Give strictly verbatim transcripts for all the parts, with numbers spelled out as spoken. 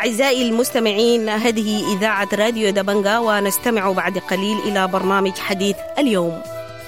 أعزائي المستمعين، هذه إذاعة راديو دبنجا، ونستمع بعد قليل إلى برنامج حديث اليوم.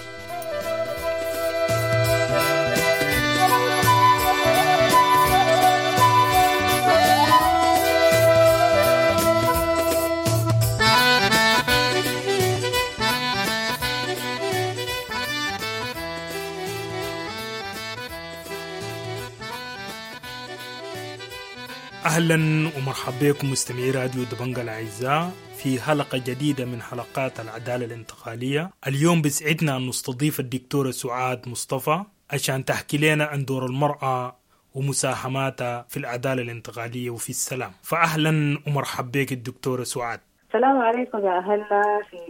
أهلا ومرحبا بكم مستمعي راديو دبنجا الأعزاء في حلقة جديدة من حلقات العدالة الانتقالية. اليوم بسعدنا أن نستضيف الدكتورة سعاد مصطفى عشان تحكي لنا عن دور المرأة ومساهماتها في العدالة الانتقالية وفي السلام. فأهلا ومرحبا بك الدكتورة سعاد. السلام عليكم يا أهلنا في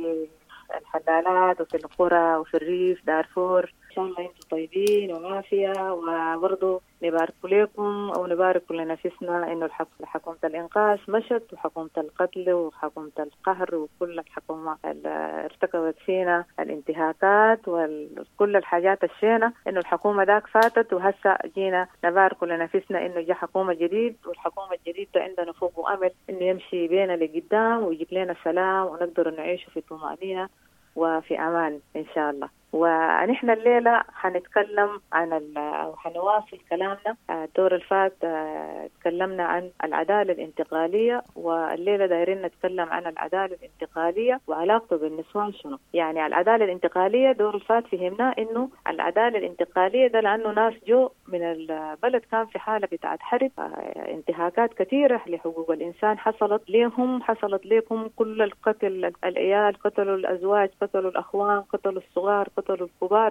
الحلالات وفي القرى وفي الريف دارفور. إن شاء الله أنتم طيبين وعافية، وبرضو نبارك لكم أو نبارك لنفسنا إنه حكومة الإنقاذ مشت، وحكومة القتل وحكومة القهر وكل الحكومات اللي ارتكبت فينا الانتهاكات وكل الحاجات الشينة، إنه الحكومة داك فاتت وهسا جينا نبارك لنفسنا إنه جاء حكومة جديد، والحكومة الجديدة عندنا فوق وأمل إنه يمشي بينا لقدام ويجيب لنا سلام ونقدر نعيش في طمأنينة وفي أمان إن شاء الله. ونحن الليلة حنتكلم عن أو حنواصل كلامنا. الدور الفات تكلمنا عن العدالة الانتقالية، والليلة دايرين نتكلم عن العدالة الانتقالية وعلاقته بالنسوان شنو. يعني العدالة الانتقالية دور الفات فهمنا إنه العدالة الانتقالية ده لأنه ناس جو من البلد كان في حالة بتاعت حرب، انتهاكات كثيرة لحقوق الإنسان حصلت لهم، حصلت لكم كل القتل، العيال قتلوا الأزواج، قتلوا الأخوان، قتلوا الصغار، قتلوا الكبار،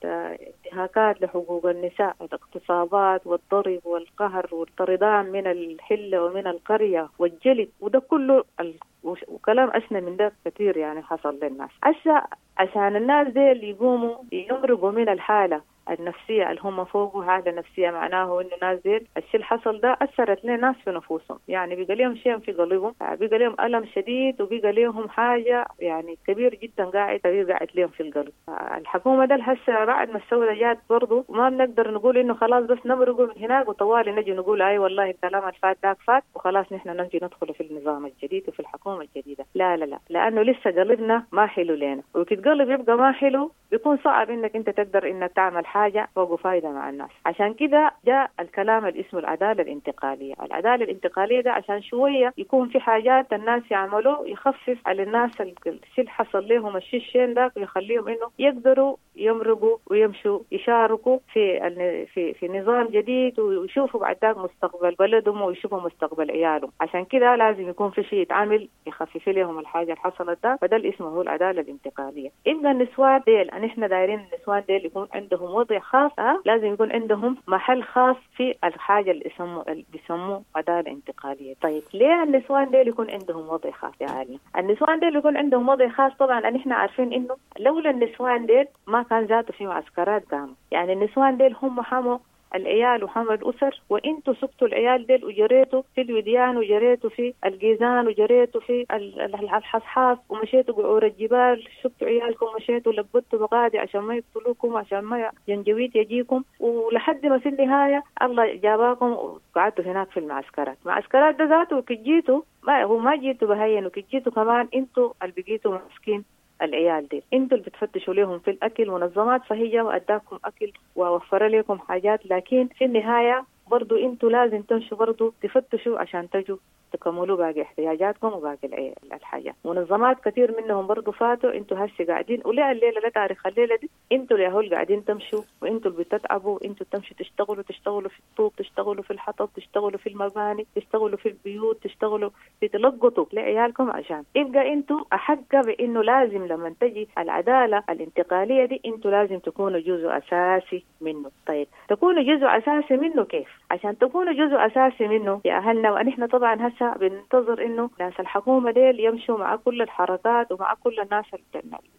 انتهاكات لحقوق النساء، الاغتصابات والضرب والقهر والطردان من الحلة ومن القرية والجلد، وده كله ال... وكلام أسنى من ده كثير يعني حصل للناس. أسا عشان الناس دي اللي يقوموا يمرقوا من الحالة النفسية اللي هم فوقه، حالة نفسية معناه إنه ناس ديل الشيء اللي حصل ده أثرت لنا ناس في نفوسهم، يعني بيقى لهم شيء في قلبهم، بيقى لهم ألم شديد، وبيقى لهم حاجة يعني كبير جدا قاعد كبير قاعد لهم في القلب. الحكومة ده هسه بعد ما السودة جات برضو وما بنقدر نقول إنه خلاص بس نمرقوا من هناك وطوالي نجي نقول أي والله الكلام الفات داك فات وخلاص نحن نجي ندخل في النظام الجديد وفي الحكومة الجديدة. لا لا لا، لأنه لسه قلبنا ما حلو لنا، وكتقلب يبقى ما حلو بيكون صعب إنك أنت تقدر إنك تعمل حاجة فوق فايدة مع الناس. عشان كده جاء الكلام اللي اسمه العدالة الانتقالية. العدالة الانتقالية ده عشان شوية يكون في حاجات الناس يعملوا يخفف على الناس الشيء اللي حصل لهم الشيء الشين ده، ويخليهم إنه يقدروا يمرقوا ويمشوا يشاركوا في في في نظام جديد، ويشوفوا بعد ذاك مستقبل بلدهم ويشوفوا مستقبل عيالهم. عشان كده لازم يكون في شيء يتعمل يخفف لهم الحاجة اللي حصلت ده، فده اللي اسمه هو العدالة الانتقالية. إذا النسوان ديل نحن دايرين النسوان ديل يكون عندهم وضع خاص، أه؟ لازم يكون عندهم محل خاص في الحاجة اللي يسموه اللي بيسموه عدالة انتقالية. طيب ليه النسوان ديل يكون عندهم وضع خاص يا عالم؟ النسوان ديل يكون عندهم وضع خاص طبعا نحن عارفين إنه لولا النسوان ديل ما كان ذاته في معسكرات قاموا. يعني النسوان ديل هم حموا العيال وحمل الأسر، وإنتوا سبتوا العيال ديل وجريتوا في الوديان وجريتوا في الجيزان وجريتوا في الحصحاص ومشيتوا قعور الجبال، سبتوا عيالكم ومشيتوا لبطوا بقادي عشان ما يقتلوكم، عشان ما جنجويت يجيكم، ولحد ما في النهاية الله جاباكم وقعدتوا هناك في المعسكرات. معسكرات ده ذاته وكجيتوا ما هو ما جيتوا بهين، وكجيتوا كمان إنتوا اللي بقيتوا مسكين العيال دي، انتوا اللي بتفتشوا لهم في الأكل. منظمات صحية وأداكم أكل ووفر لكم حاجات، لكن في النهاية برضو انتوا لازم تمشوا برضو تفتشوا عشان تجوا تكملوا باقي احتياجاتكم وباقي الحاجات. منظمات كثير منهم برضو فاتوا، انتوا هسه قاعدين وليه الليلة لا تاريخ الليلة دي انتوا اللي هول قاعدين تمشوا، وانتوا اللي بتتعبوا، انتوا تمشوا تشتغلوا تشتغلوا في الطوب، تشتغلوا في الحطب، تشتغلوا في المباني، تشتغلوا في البيوت، تشتغلوا تتلقطوا لعيالكم، عشان يبقى انتوا أحق بانه لازم لما تجي العدالة الانتقالية دي انتوا لازم تكونوا جزء أساسي منه. طيب تكونوا جزء أساسي منه كيف؟ عشان تكونوا جزء أساسي منه يا أهلنا، ونحن طبعا هسه بننتظر إنه ناس الحكومة ديل يمشوا مع كل الحركات ومع كل الناس اللي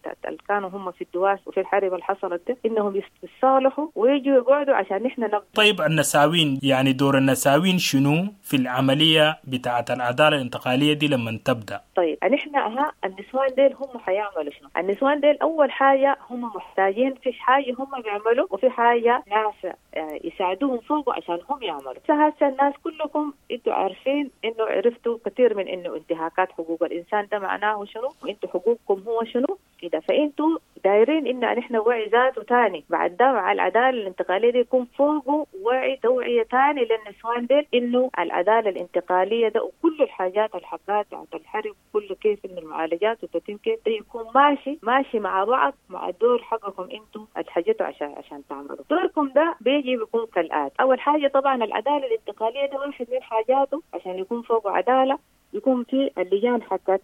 اللي كانوا هم في الدواس وفي الحرب اللي حصلت ده إنهم يتصالحوا ويجوا يقعدوا عشان نحن نبقى. طيب النساوين يعني دور النساوين شنو في العملية بتاعة العدالة الانتقالية دي لما تبدأ؟ طيب نحن ها النسوان ديل هم حيعملوا شنو؟ النسوان ديل أول حاجة هم محتاجين في حاجة هم بيعملوا وفي حاجة ناس يساعدوهم فوق عشان هم يعملوا. هسه الناس كلكم انتوا عارفين انه عرفتوا كثير من انه انتهاكات حقوق الانسان ده معناه شنو وانتوا حقوقكم هو شنو كده. فانتوا دايرين ان نحن وعي ذاته تاني بعد ده مع العداله الانتقاليه دي يكون فوقه وعي توعيه تاني للنسوان ديل انه العداله الانتقاليه ده وكل الحاجات الحقات بتاعت الحرب كل كيف انه المعالجات وتتم كيف ده يكون ماشي ماشي مع بعض مع الدور حقكم انتوا الحاجتوا عشان عشان تعملوا دوركم ده. بيجي بيكون كالآتي. اول حاجه طبعا العداله الانتقاليه ده واحد من حاجاته عشان يكون فوقه عداله يكون في اللجان حقت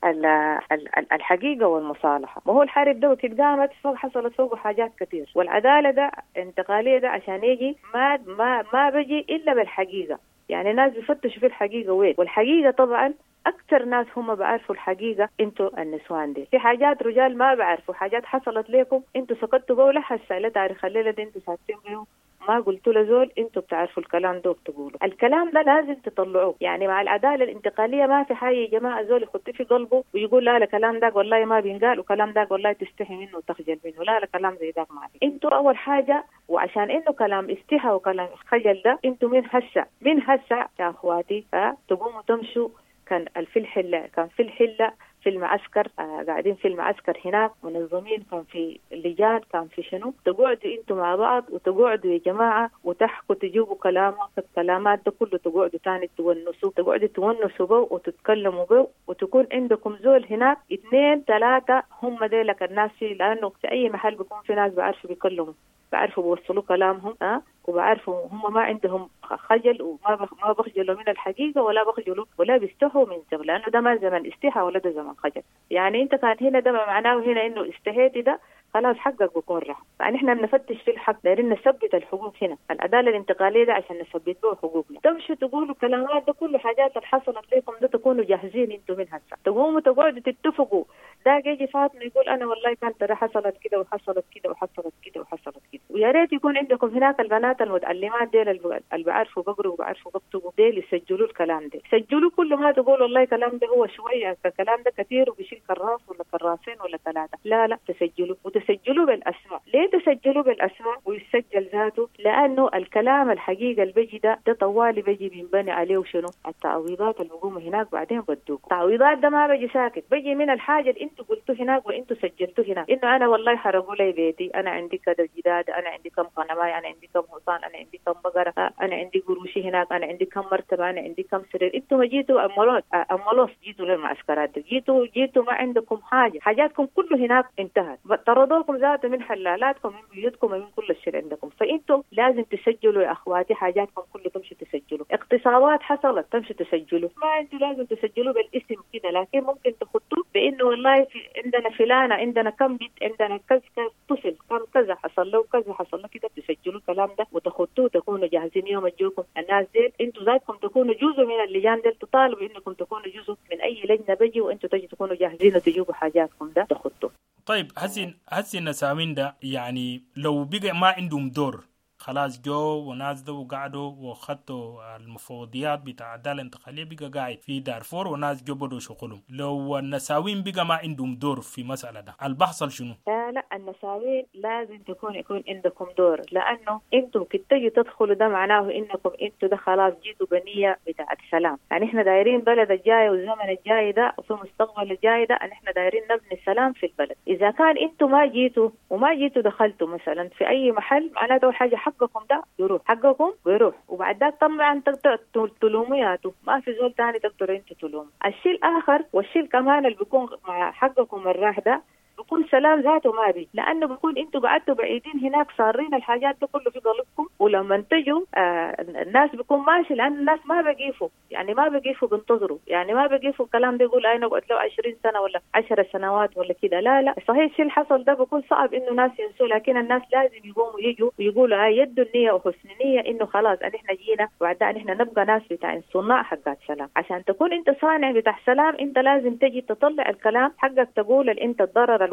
الحقيقة والمصالحة. ما هو الحرب ده وقت قامت فوق حصلت فوقه حاجات كتير والعدالة ده انتقالية ده عشان يجي ما ما ما بيجي إلا بالحقيقة. يعني ناس بيفتشوا في الحقيقة وين والحقيقة طبعا أكثر ناس هم بعرفوا الحقيقة انتوا النسوان دي. في حاجات رجال ما بعرفوا حاجات حصلت لكم انتوا سكتوا بقى ولا هسه لا تاريخ الليلة دي انتوا ساكتين بيه ما قلتوا لزول انتوا بتعرفوا الكلام ده وبتقولوا الكلام ده لازم تطلعوه. يعني مع العداله الانتقاليه ما في حاجه يا جماعه زول يخط في قلبه ويقول لا لا كلام ده والله ما بينقال وكلام ده والله تستحي منه وتخجل منه. لا لا كلام زي ده ما في. انتوا اول حاجه وعشان انه كلام استحى وكلام خجل ده انتوا من هسه من هسه يا اخواتي ها تقوموا تمشوا. كان في الحله كان في الحله في المعسكر آه قاعدين في المعسكر هناك منظمين كان في اللجان كان في شنو تقعدوا انتوا مع بعض وتقعدوا يا جماعه وتحكوا تجيبوا كلامات الكلامات ده كله تقعدوا تاني تونسوا تقعدوا تونسوا بو وتتكلموا بو وتكون عندكم زول هناك اثنين ثلاثه هم ديلك الناس فيه. لانه في اي محل بيكون في ناس بعرفوا بيكلموا بعرفوا بيوصلوا كلامهم ها أه؟ وبعرفوا هم ما عندهم خجل وما ما بخجلوا من الحقيقه ولا بخجلوا ولا بيستحوا من زمن. لانه ده ما زمن استحى ولا ده زمن خجل. يعني انت كان هنا ده معناه هنا انه استحيتي ده خلاص حقك بكون راح. يعني احنا بنفتش في الحق دايرين نثبت الحقوق هنا العداله الانتقاليه ده عشان نثبت له حقوقنا. تمشوا تقولوا كلامات ده كله حاجات اللي حصلت لكم ده تكونوا جاهزين انتوا من هسه تقوموا تقعدوا تتفقوا. ده يجي فاطمه يقول انا والله كانت ترى حصلت كده وحصلت كده وحصلت كده وحصلت كده. ويا ريت يكون عندكم هناك البنات المتعلمات ديل اللي بيعرفوا بقروا وبيعرفوا بكتبوا ديل يسجلوا الكلام ده. سجلوا كل ما تقول والله الكلام ده هو شويه الكلام ده كثير وبيشيل كراس ولا كراسين ولا ثلاثه. لا لا تسجلوا تسجلوا بالأسماء. ليه تسجلوا بالأسماء ويسجل ذاته؟ لأنه الكلام الحقيقة اللي بيجي ده ده طوالي بيجي بينبني عليه وشنو التعويضات اللي بيقوموا هناك بعدين بدوك. التعويضات ده ما بيجي ساكت بيجي من الحاجة اللي انتوا قلتوا هناك وانتوا سجلتوا هناك انه انا والله حرقوا لي بيتي انا عندي كذا جداد انا عندي كم قنماي انا عندي كم حصان انا عندي كم بقرة انا عندي قروشي هناك انا عندي كم مرتبة انا عندي كم سرير. انتوا ما جيتوا امولوس امولوس جيتوا للمعسكرات دي جيتوا جيتوا ما عندكم حاجة حاجاتكم كله هناك انتهت طردوكم ذاته من حلالاتكم من بيوتكم ومن كل الشيء عندكم. فانتم لازم تسجلوا يا اخواتي حاجاتكم كله تمشي تسجلوا. اقتصادات حصلت تمشي تسجلوا. ما انتوا لازم تسجلوا بالاسم كده لكن ممكن تخطوه بانه والله في عندنا فلانه عندنا كم بيت عندنا كذا طفل كم كذا حصل له كذا حصل له كده تسجلوا الكلام ده وتخطوه تكونوا جاهزين يوم تجوكم الناس دي. انتوا ذاتكم تكونوا جزء من اللجان دي تطالبوا انكم تكونوا جزء من اي لجنه بيجي وانتوا تجي تكونوا جاهزين وتجيبوا حاجاتكم ده تخطوه. طيب هسين هسين النساوين ده يعني لو بقى ما عندهم دور خلاص جو وناس ده وقعدوا وخدوا المفوضيات بتاع العدالة الانتقالية بقى قاعد في دارفور وناس جو بدوا شغلهم. لو النساوين بقى ما عندهم دور في مسألة ده البحصل شنو؟ لا لا النساوين لازم تكون يكون عندكم دور لأنه انتوا كتجي تدخلوا ده معناه انكم انتوا ده خلاص جيتوا بنية بتاع السلام. يعني احنا دايرين بلد الجاي والزمن الجاي ده وفي مستقبل الجاي ده ان احنا دايرين نبني السلام في البلد. اذا كان انتوا ما جيتوا وما جيتوا دخلتوا مثلا في اي محل معناته اول حاجة حقكم ده يروح حقكم ويروح وبعد ذلك طبعا تقدروا تلومياته ما في زول تاني تقدروا انتوا تلوموا. الشيء الاخر والشيء كمان اللي بيكون مع حقكم الراح ده بكون سلام ذاته ما بي لانه بكون انتوا قعدتوا بعيدين هناك صارين الحاجات دي كله في قلبكم ولما تجوا آه الناس بيكون ماشي لان الناس ما بقيفوا يعني ما بقيفوا بينتظروا يعني ما بقيفوا الكلام ده يقول انا قعدت له عشرين سنه ولا عشر سنوات ولا كده. لا لا صحيح الشيء اللي حصل ده بيكون صعب انه ناس ينسوا لكن الناس لازم يقوموا يجوا ويقولوا هاي يدوا النيه وحسن نيه انه خلاص ان احنا جينا وبعد ان احنا نبقى ناس بتاع صناع حقات سلام. عشان تكون انت صانع بتاع سلام انت لازم تجي تطلع الكلام حقك تقول انت الضرر الوقت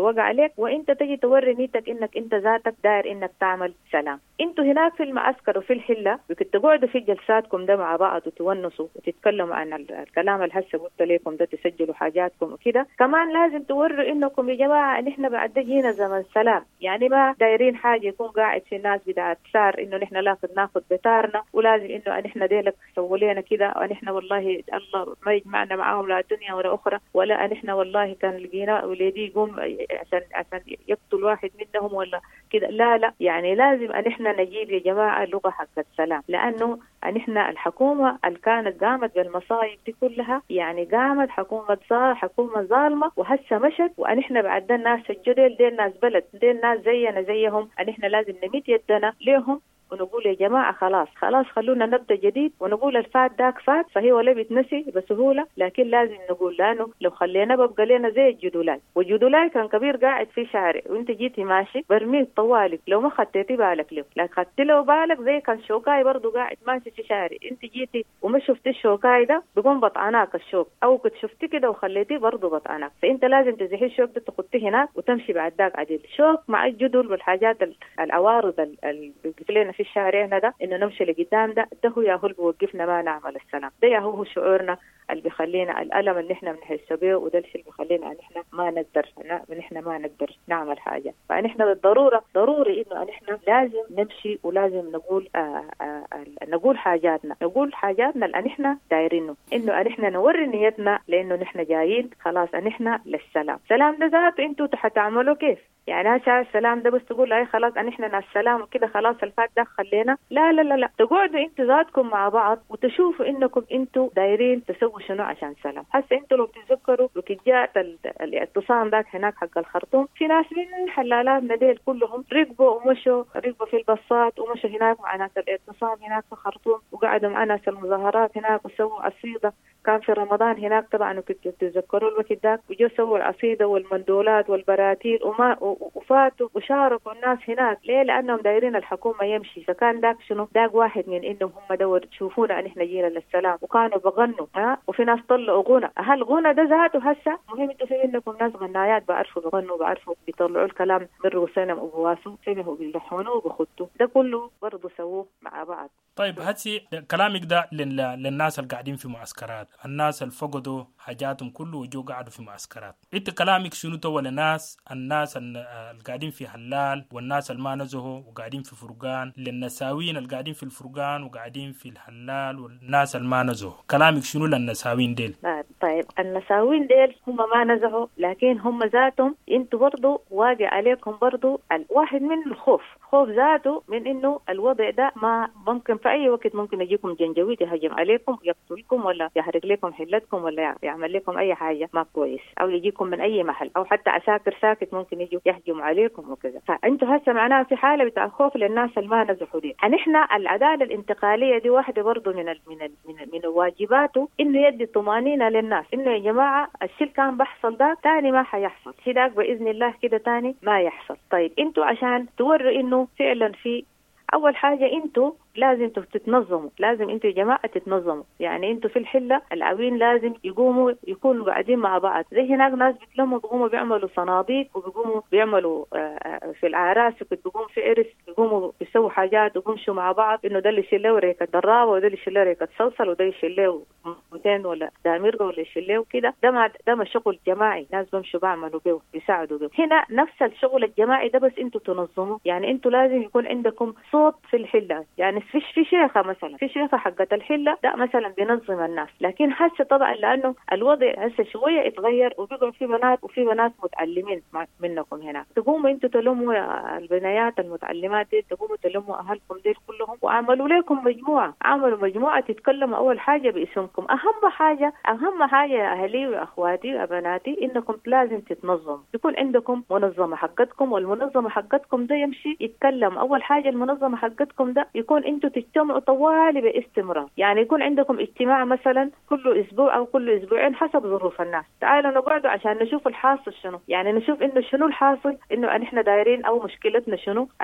وقع عليك، وانت تجي توري نيتك انك انت ذاتك داير انك تعمل سلام. انتوا هناك في المعسكر وفي الحله كنت تقعدوا في جلساتكم ده مع بعض وتونسوا وتتكلموا عن الكلام اللي هسه قلت لكم ده، تسجلوا حاجاتكم وكده. كمان لازم توروا انكم يا جماعه ان احنا بعد ده جينا زمن سلام، يعني ما دايرين حاجه يكون قاعد في الناس بتاعت سار انه نحن ناخذ ناخذ بتارنا، ولازم انه نحن ديلك سووا لنا كده، ونحن والله الله ما يجمعنا معاهم لا دنيا ولا اخرى، ولا نحن والله كان لقينا ولدي يقوم عشان عشان يقتل واحد منهم ولا كده. لا لا، يعني لازم ان احنا نجيب يا جماعه اللغه حق السلام، لانه ان احنا الحكومه اللي كانت قامت بالمصايب دي كلها، يعني قامت حكومه صار حكومه ظالمه وهسه مشت، وان احنا بعد الناس الجدل دي الناس بلد دي الناس زينا زيهم، ان احنا لازم نمد يدنا لهم ونقول يا جماعة خلاص خلاص خلونا نبدأ جديد، ونقول الفات داك فات فهي ولا بيتنسي بسهولة، لكن لازم نقول لأنه لو خلينا ببقى لنا زي الجدولاي، والجدولاي كان كبير قاعد في شارع وانت جيتي ماشي برميه طوالك لو ما خدتي بالك له، لكن خدت له بالك زي كان شوكاي برضو قاعد ماشي في شارع، انت جيتي وما شفتي الشوكاي ده بيقوم بطعناك الشوك، او كنت شفتي كده وخليتيه برضو بطعناك، فانت لازم تزحي الشوك ده تخطيه هناك وتمشي بعد داك عديل. شوك مع الجدل والحاجات العوارض اللي بيقفلنا في شارعنا ده انه نمشي لقدام، ده ده هو يا هو اللي بيوقفنا ما نعمل السلام، ده يا هو شعورنا اللي بيخلينا الألم اللي احنا بنحس به، وده الشيء اللي بيخلينا ان احنا ما نقدر ان احنا ما نقدر نعمل حاجه. فنحن بالضروره ضروري انه احنا لازم نمشي ولازم نقول آآ آآ نقول حاجاتنا نقول حاجاتنا اللي احنا دايرينه، انه احنا نوري نيتنا لانه نحن جايين خلاص ان احنا للسلام. سلام ده ذاته انتوا حتعملوا كيف؟ يعني هسه السلام ده بس تقول اي خلاص ان احنا ناس سلام وكده خلاص الفات ده خلينا، لا لا لا لا، تقعدوا انتوا ذاتكم مع بعض وتشوفوا انكم انتوا دايرين تسووا شنو عشان سلام. هسه انتوا لو تتذكروا وكنت جاءت الاعتصام ذاك هناك حق الخرطوم، في ناس من حلالات نديل كلهم ركبوا ومشوا ركبوا في الباصات ومشوا هناك مع ناس الاعتصام هناك في الخرطوم، وقعدوا مع ناس المظاهرات هناك وسووا عصيده، كان في رمضان هناك طبعا وكنت تتذكروا الوقت ذاك، وجو سووا العصيده والمندولات والبراتيل وما وفاتوا وشاركوا الناس هناك. ليه؟ لانهم دايرين الحكومه يمشي. فكان ذاك شنو داك واحد من انهم هم دور تشوفونا ان احنا جينا للسلام، وكانوا بغنوا ها، وفي ناس طلعوا غنى. هل غنى ده ذاته هسه مهم؟ انتوا في منكم ناس غنايات بعرفوا بغنوا بعرفوا بيطلعوا الكلام من رؤوسهم وبواسوا فيه بيلحنوا وبخطوا، ده كله برضه سووه مع بعض. طيب هاتي كلامك ده للناس اللي قاعدين في معسكرات، الناس اللي فقدوا حاجاتهم كله وجو قاعدوا في معسكرات، انت كلامك شنو تو للناس الناس اللي قاعدين في حلال والناس اللي ما نزهوا وقاعدين في فرقان، للنساوين اللي قاعدين في الفرقان وقاعدين في الحلال والناس اللي ما نزهوا، كلامك شنو للنساوين ديل؟ طيب النساوين ديل هم ما نزهوا، لكن هم ذاتهم انتوا برضو واقع عليكم برضو الواحد من الخوف، خوف ذاته من انه الوضع ده ما ممكن في اي وقت ممكن يجيكم جنجويد يهجم عليكم يقتلكم ولا يحرق لكم حلتكم ولا يعمل لكم اي حاجه ما كويس، او يجيكم من اي محل، او حتى عساكر ساكت ممكن يجوا يهجموا عليكم وكذا. فانتوا هسه معناها في حاله بتاع خوف للناس اللي ما نزحوا دي. نحن العداله الانتقاليه دي واحده برضه من ال من ال من, ال من واجباته انه يدي طمانينه للناس انه يا جماعه الشيء كان بيحصل ده ثاني ما حيحصل، الشيء ده باذن الله كده ثاني ما يحصل. طيب انتوا عشان توروا انه فعلا في اول حاجه انتوا لازم تتنظموا، لازم انتوا يا جماعه تتنظموا، يعني انتوا في الحله العوين لازم يقوموا يكونوا قاعدين مع بعض، زي هناك ناس بيتلموا بيقوموا بيعملوا صناديق وبيقوموا بيعملوا في الاعراس بيقوموا في عرس بيقوموا بيسووا حاجات وبيمشوا مع بعض، انه ده اللي يشيل له ريكه درابه وده اللي يشيل له ريكه صلصل وده يشيل له موتين ولا دامير ولا يشيل له كده، ده ما ده ما شغل جماعي، ناس بيمشوا بيعملوا بيه بيساعدوا بيه. هنا نفس الشغل الجماعي ده بس انتوا تنظموا، يعني انتوا لازم يكون عندكم صوت في الحله، يعني فيش في شيخه مثلا في شيخه حقه الحله ده مثلا بينظم الناس، لكن هسه طبعا لانه الوضع هسه شويه اتغير وبيقعد في بنات وفي بنات متعلمين منكم هنا، تقوموا انتوا تلموا البنايات المتعلمات دي، تقوموا تلموا اهلكم دي كلهم وعملوا لكم مجموعه، عملوا مجموعه تتكلموا اول حاجه باسمكم. اهم حاجه اهم حاجه يا اهلي واخواتي وبناتي انكم لازم تتنظموا، يكون عندكم منظمه حقتكم، والمنظمه حقتكم ده يمشي يتكلم. اول حاجه المنظمه حقتكم ده يكون انتوا تجتمعوا طوالي باستمرار، يعني يكون عندكم اجتماع مثلا كل اسبوع او كل اسبوعين حسب ظروف الناس، تعالوا نقعدوا عشان نشوف الحاصل شنو، يعني نشوف انه شنو الحاصل، انه نحن دايرين او مشكلتنا شنو، ان نحن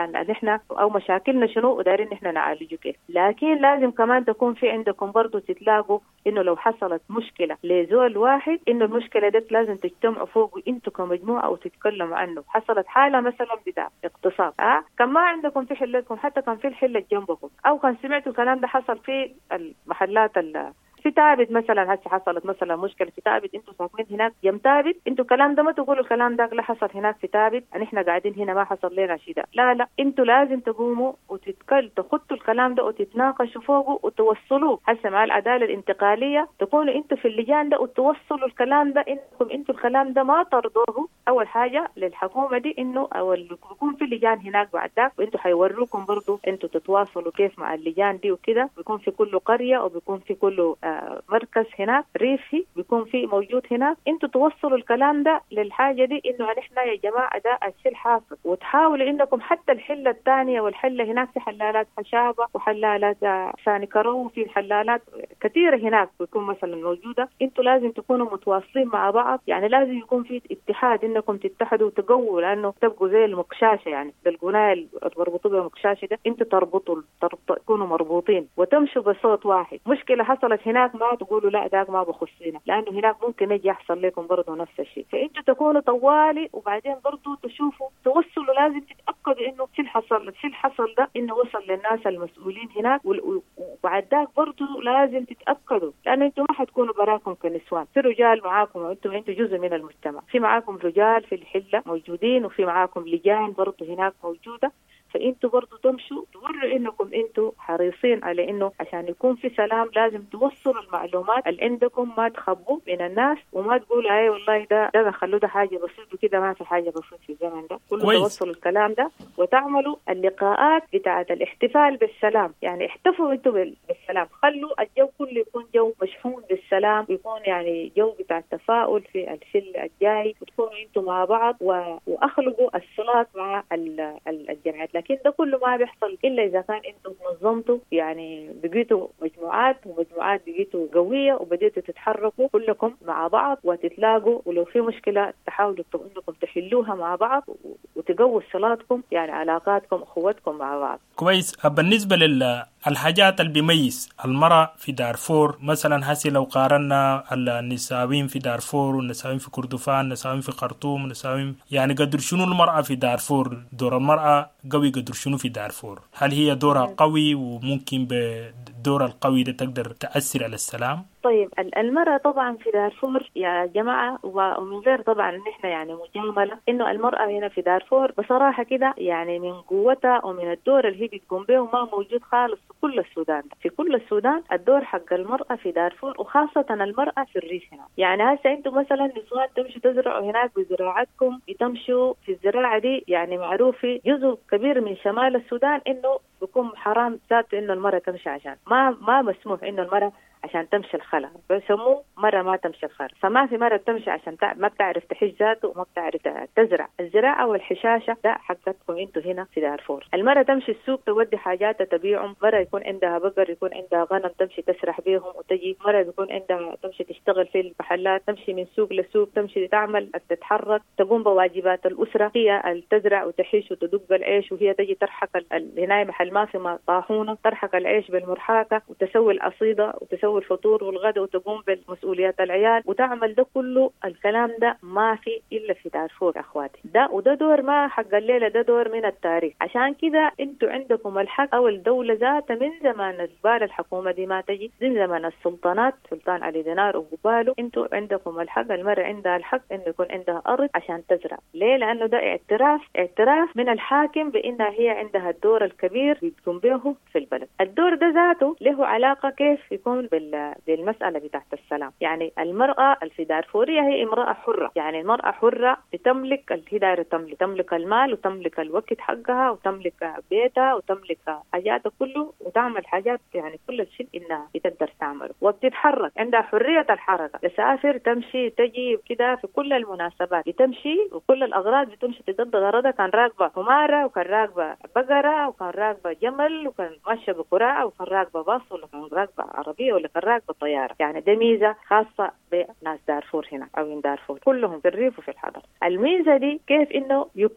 نحن أو مشاكلنا شنو ودارين نحن نعالجه كيف. لكن لازم كمان تكون في عندكم برضو تتلاقوا إنه لو حصلت مشكلة لزول واحد إنه المشكلة دي لازم تجتمعوا فوق انتوا كمجموعة وتتكلموا عنه. حصلت حالة مثلا بتاع اغتصاب، اه كان ما عندكم في حلتكم، حتى كان في الحلة جنبكم، او كان سمعتوا الكلام ده حصل في المحلات ال في تابت مثلا، هسه حصلت مثلا مشكله في تابت، انتوا ساكنين هناك جنب تابت، انتوا الكلام ده ما تقولوا الكلام ده لا حصل هناك في تابت ان احنا قاعدين هنا ما حصل لنا شيء ده، لا لا، انتوا لازم تقوموا وتتكلموا تخطوا الكلام ده وتتناقشوا فوقه وتوصلوه. هسه مع العداله الانتقاليه تكونوا انتوا في اللجان ده وتوصلوا الكلام ده، انكم انتوا الكلام ده ما ترضوه اول حاجه للحكومه دي، انه او يكون في لجان هناك بعد ذاك، وانتوا حيوروكم برضه انتوا تتواصلوا كيف مع اللجان دي وكده، بيكون في كل قريه وبيكون في كل مركز هناك ريفي بيكون في موجود هناك، انتوا توصلوا الكلام ده للحاجه دي، انه احنا يا جماعه ده الشيء الحاصل، وتحاولوا انكم حتى الحله الثانيه والحله هناك في حلالات خشابه وحلالات ثاني كرو، في حلالات كثيره هناك بيكون مثلا موجوده، انتوا لازم تكونوا متواصلين مع بعض، يعني لازم يكون في اتحاد، انكم تتحدوا وتقووا، لانه تبقوا زي المقشاشه، يعني بالقنايه تربطوا بها مقشاشه ده، انتوا تربطوا تكونوا مربوطين وتمشوا بصوت واحد. مشكله حصلت هناك ما تقولوا لا داك ما بخصينا، لانه هناك ممكن يجي يحصل لكم برضه نفس الشيء، فانتوا تكونوا طوالي وبعدين برضه تشوفوا توصلوا، لازم تتاكدوا انه شيء حصل شيء حصل ده انه وصل للناس المسؤولين هناك، وبعد ذاك برضه لازم تتاكدوا، لانه انتوا ما حتكونوا براكم كنسوان، في رجال معاكم وانتوا انتوا جزء من المجتمع، في معاكم رجال في الحله موجودين وفي معاكم لجان برضه هناك موجوده، فانتوا برضو تمشوا توروا انكم انتوا حريصين على انه عشان يكون في سلام لازم توصلوا المعلومات اللي عندكم، ما تخبوا من الناس وما تقولوا اي والله ده ده خلوه ده حاجه بسيطه كده، ما في حاجه بسيطه في الزمن ده كله. توصلوا الكلام ده وتعملوا اللقاءات بتاعه الاحتفال بالسلام، يعني احتفلوا انتوا بالسلام، خلوا الجو كله يكون جو مشحون بالسلام، ويكون يعني جو بتاع التفاؤل في الشل الجاي، وتكونوا انتوا مع بعض واخلقوا الصلات مع الجماعات. لكن ده كله ما بيحصل إلا إذا كان أنتم نظمتوا، يعني بقيتوا مجموعات ومجموعات بقيتوا قوية وبديتوا تتحركوا كلكم مع بعض وتتلاقوا، ولو في مشكلة تحاولوا أنكم تحلوها مع بعض وتقووا صلاتكم، يعني علاقاتكم أخوتكم مع بعض. كويس. بالنسبة للحاجات اللي بيميز المرأة في دارفور مثلا، هسي لو قارنا النساوين في دارفور والنساوين في كردفان، النساوين في خرطوم، والنساوين يعني قدر شنو المرأة في دارفور، دور المرأة قوي قدر شنو في دارفور؟ هل هي دورها قوي وممكن بالدور القوي ده تقدر تأثر على السلام؟ طيب المرأة طبعا في دارفور يا جماعة، ومن غير طبعا ان احنا يعني مجاملة، انه المرأة هنا في دارفور بصراحة كده يعني من قوتها ومن الدور اللي هي بتقوم به ما موجود خالص في كل السودان. في كل السودان الدور حق المرأة في دارفور، وخاصة المرأة في الريف هنا. يعني هسه انتم مثلا نسوان تمشوا تزرعوا هناك بزراعتكم، بتمشوا في الزراعة دي، يعني معروف جزء كبير من شمال السودان انه بيكون حرام ذاته انه المرأة تمشي، عشان ما ما مسموح انه المرأة عشان تمشي الخلا، بيسموه مرة ما تمشي الخلا، فما في مرة تمشي عشان تع... ما بتعرف تحج ذاته وما بتعرف تزرع. الزراعة والحشاشة ده حقتكم انتوا هنا في دارفور. المرة تمشي السوق تودي حاجات تبيعهم، مرة يكون عندها بقر، يكون عندها غنم تمشي تسرح بيهم وتجي، مرة يكون عندها تمشي تشتغل في المحلات، تمشي من سوق لسوق، تمشي تعمل تتحرك، تقوم بواجبات الأسرة، هي تزرع وتحش وتدق العيش، وهي تجي ترحق هنا محل ما في طاحونة، ترحق العيش بالمرحاكة وتسوي القصيدة وتسوي الفطور والغداء وتقوم بالمسؤوليات العيال وتعمل ده كله. الكلام ده ما في إلا في دارفور أخواتي، ده وده دور ما حق الليلة، ده دور من التاريخ. عشان كده انتوا عندكم الحق، أو الدولة ذاتها من زمان البال الحكومة دي ما تجي، من زمان السلطانات سلطان علي دينار وقباله، انتوا عندكم الحق، المرأة عندها الحق انه يكون عندها أرض عشان تزرع. ليه؟ لأنه ده اعتراف اعتراف من الحاكم بأنها هي عندها الدور الكبير بتقوم به في البلد. الدور ده ذاته له علاقة كيف يكون بالمسألة بتاعت السلام. يعني المرأة في دارفورية هي امرأة حرة، يعني المرأة حرة بتملك الهداية، تملك تملك المال وتملك الوقت حقها وتملك بيتها وتملك حاجاتها كله وتعمل حاجات، يعني كل الشيء إنها بتقدر تعمله، وبتتحرك عندها حرية الحركة، تسافر تمشي تجي كده في كل المناسبات، بتمشي وكل الأغراض بتمشي تقضي غرضها، كان راكبة حمارة وكان راكبة بقرة وكان راكبة جمل وكان ماشية بقراءة وكان راكبة باص ولا كان راكبة عربية ولا كان راكبة طيارة. يعني ده ميزة خاصة بناس دارفور هنا أو من دارفور، كلهم في الريف وفي الحضر. الميزة دي كيف إنه يكون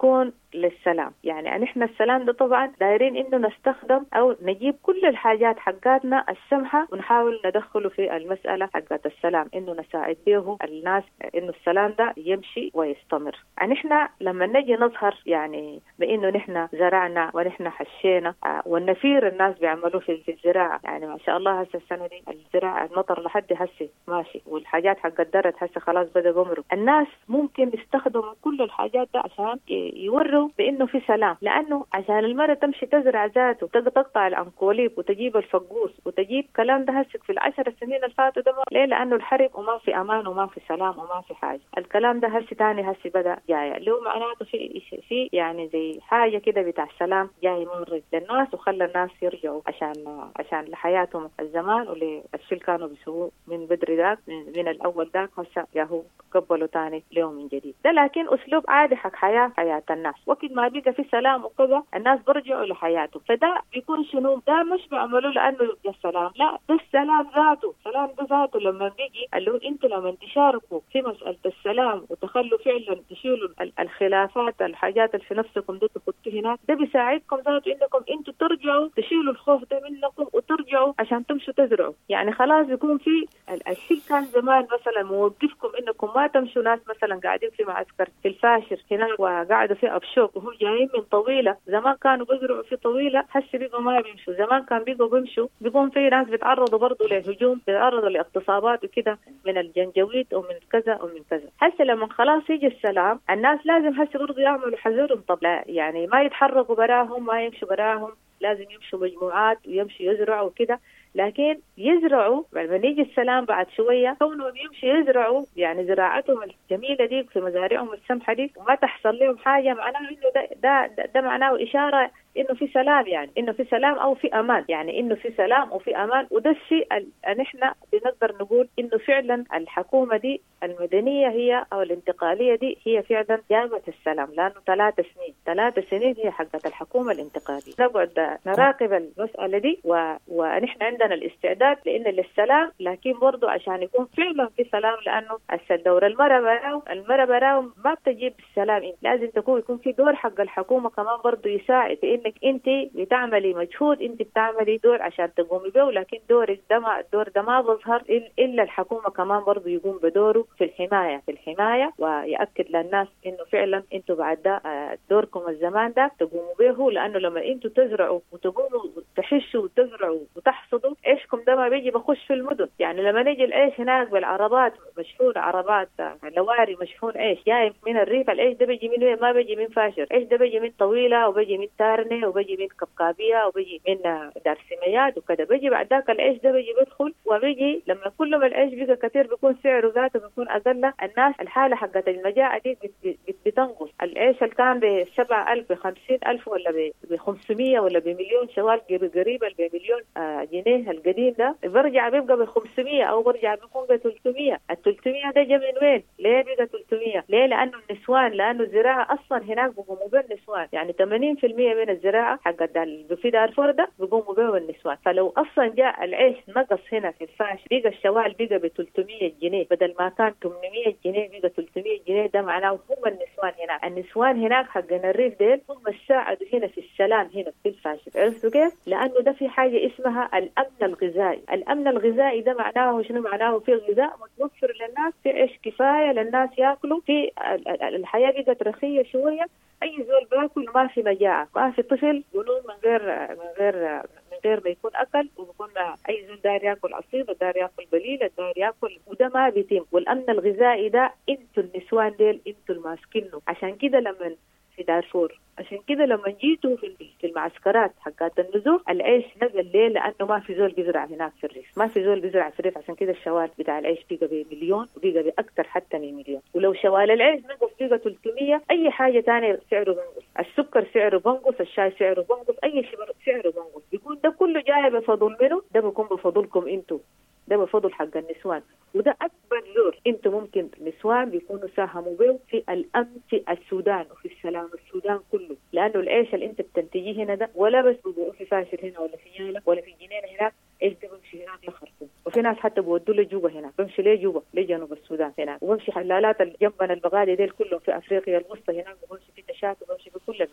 للسلام. يعني نحن السلام ده طبعا دايرين إنه نستخدم أو نجيب كل الحاجات حقاتنا السمحة ونحاول ندخله في المسألة حقات السلام، إنه نساعد به الناس إنه السلام ده يمشي ويستمر. يعني إحنا لما نجي نظهر يعني بإنه نحن زرعنا ونحن حشينا آه والنفير الناس بيعملوا في الزراعة، يعني ما شاء الله هسه السنة دي الزراعة المطر لحد هسه ماشي، والحاجات حق الدرت هسه خلاص بدأ قمروا. الناس ممكن يستخدموا كل الحاجات ده عشان يوروا بإنه في سلام، لأنه عشان المرة تمشي تزرع ذاته تقطع الأنكوليب وتجيب الفقوس وتجيب كلام ده هسك في العشر سنين اللي فاتوا ده ليه؟ لأنه الحرب وما في أمان وما في سلام وما في حاجة. الكلام ده هسي تاني هسي بدأ جاي له معناته في في يعني زي حاجة كده بتاع السلام جاي مرج للناس وخلى الناس يرجعوا عشان عشان لحياتهم الزمان وللشيء اللي كانوا بيسووه من بدري ذاك من الأول ذاك هسه ياهو قبلوا تاني اليوم من جديد ده. لكن أسلوب عادي حق حياة حياة الناس، وقت ما بيجي في سلام وكذا الناس برجعوا لحياتهم. فده بيكون شنو؟ ده مش بيعملوا لأنه يبقى السلام، لا ده السلام ذاته. السلام ده ذاته لما بيجي اللي هو انتوا لما تشاركوا في مسألة السلام وتخلوا فعلا تشيلوا الخلافات الحاجات اللي في نفسكم ده تحطوا هناك، ده بيساعدكم ذاته انكم انتوا ترجعوا تشيلوا الخوف ده منكم وترجعوا عشان تمشوا تزرعوا. يعني خلاص بيكون في الشيء كان زمان مثلا موقفكم انكم ما تمشوا ناس مثلا قاعدين في معسكر في الفاشر هناك وقاعدوا في ابشوك وهم جايين من طويله، زمان كانوا بيزرعوا في طويله هسه بيقوا ما بيمشوا، زمان كان بيقوا بيمشوا بيكون في ناس بيتعرضوا برضه لهجوم، بيتعرضوا لاغتصابات وكده من الجنجويد ومن كذا ومن كذا. هسه لما خلاص يجي السلام الناس لازم هسه برضه يعملوا حذرهم، طب لا يعني ما يتحركوا براهم ما يمشوا براهم، لازم يمشوا مجموعات ويمشوا يزرعوا وكده. لكن يزرعوا لما يجي السلام بعد شوية كونهم يمشي يزرعوا يعني زراعتهم الجميلة دي في مزارعهم السمحة دي وما تحصل لهم حاجة، معناه إنه ده, ده, ده, ده معناه إشارة إنه في سلام، يعني إنه في سلام أو في أمان، يعني إنه في سلام أو في أمان. وده الشيء اللي نحن بنقدر نقول إنه فعلا الحكومة دي المدنية هي أو الانتقالية دي هي فعلا جابت السلام، لأنه ثلاث سنين ثلاث سنين هي حقت الحكومة الانتقالية. نقعد نراقب المسألة دي و... ونحن عندنا الاستعداد لأن للسلام، لكن برضو عشان يكون فعلا في سلام، لأنه الدور المرة براو المرة براو ما بتجيب السلام، لازم تكون يكون في دور حق الحكومة كمان برضو يساعد في إنك أنت بتعملي مجهود، أنت بتعملي دور عشان تقومي به، لكن دورك ده ما الدور ده ما بظهر إلا الحكومة كمان برضو يقوم بدوره في الحماية في الحماية ويأكد للناس إنه فعلا أنتوا بعد ده دوركم الزمان ده تقوموا به، لأنه لما أنتوا تزرعوا وتقوموا تحشوا وتزرعوا وتحصدوا عيشكم ده ما بيجي بخش في المدن. يعني لما نيجي العيش هناك بالعربات مشحون عربات لواري مشحون عيش جاي من الريف، العيش ده بيجي من وين؟ ما بيجي من فاشر، عيش ده بيجي من طويلة وبيجي من تارنة وبيجي من كبكابية وبيجي من دار سميات وكذا، بيجي بعد ذاك العيش ده بيجي بدخل وبيجي لما كل ما العيش بيجي كثير بيكون سعره ذاته بيكون أقل، الناس الحالة حقت المجاعة دي بتنقص. العيش اللي كان بسبع ألف بخمسين ألف ولا بخمسمية ولا بمليون شوال قريبا بمليون جنيه القديم ده برجع بيبقى بخمسمية أو برجع بيكون بثلاثمية. الثلاثمية ده جا من وين؟ ليه بيبقى ثلاثمية؟ ليه؟ لأنه النسوان، لأنه الزراعة أصلا هناك بيقوموا به النسوان، يعني ثمانين بالمية من الزراعة حقت في دارفور ده بيقوموا به النسوان. فلو أصلا جاء العيش نقص هنا في الفاش بيبقى الشوال بيبقى ب ثلاثمية جنيه بدل ما كان ثمانمية جنيه بيبقى ثلاثمية جنيه، ده معناه هم النسوان هناك النسوان هناك حقنا الريف ديل هم الساعدوا هنا في السلام هنا في الفاشل. عرفتوا كيف؟ لأنه ده في حاجة اسمها الأمن الغذائي. الأمن الغذائي ده معناه شنو؟ معناه في غذاء متوفر للناس، في عيش كفاية للناس يأكلوا، في الحياة بقت رخية شوية، أي زول باكل ما في مجاعة، ما في طفل جنون من غير من غير من غير ما يكون أكل، وبكون أي زول داير يأكل عصير داير يأكل بليلة داير يأكل، وده ما بيتم. والأمن الغذائي ده أنتوا النسوان ديل أنتوا الماسكينه. عشان كده لما في دارفور عشان كده لما جيتوا في المعسكرات حقات النزوح العيش نزل ليه؟ لأنه ما في زول بيزرع هناك في الريف، ما في زول بيزرع في الريف، عشان كده الشوال بتاع العيش بيقى بمليون وبيقى بأكثر حتى من مليون. ولو شوال العيش نقص بيقى ثلاثمية، أي حاجة تانية سعره بنقص، السكر سعره بنقص، الشاي سعره بنقص، أي شيء سعره بنقص. بيكون ده كله جاي بفضل منه، ده بيكون بفضلكم أنتوا، ده بفضل حق النسوان. وده أكبر دور أنتم ممكن نسوان بيكونوا ساهموا به في الأمن في السودان وفي السلام السودان كله، لأنه العيش اللي أنت بتنتجيه هنا ده ولا بس بيقولوا في فاشل هنا ولا في يالا ولا في جنينة هناك، إيش ده بمشي هناك لخرطوم، وفي ناس حتى بودوا له جوبا هناك، بمشي ليه جوبا ليه جنوب السودان هناك، وبمشي حلالات الجنبنا البغادي ديل كلهم في أفريقيا الوسطى هناك، وبمشي في تشات وبمشي في كل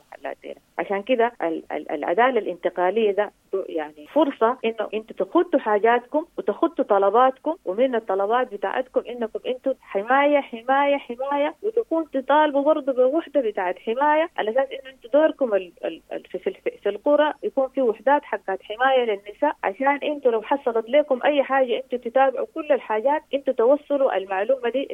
عشان كده العدالة الانتقالية ده يعني فرصة إنه أنتوا تخطوا حاجاتكم وتخطوا طلباتكم، ومن الطلبات بتاعتكم إنكم أنتوا حماية حماية حماية، وتكون تطالبوا برضه بوحدة بتاعت حماية، على أساس إنه أنتوا دوركم ال ال ال في, في, في القرى يكون في وحدات حقات حماية للنساء، عشان أنتوا لو حصلت لكم أي حاجة أنتوا تتابعوا كل الحاجات، أنتوا توصلوا المعلومة دي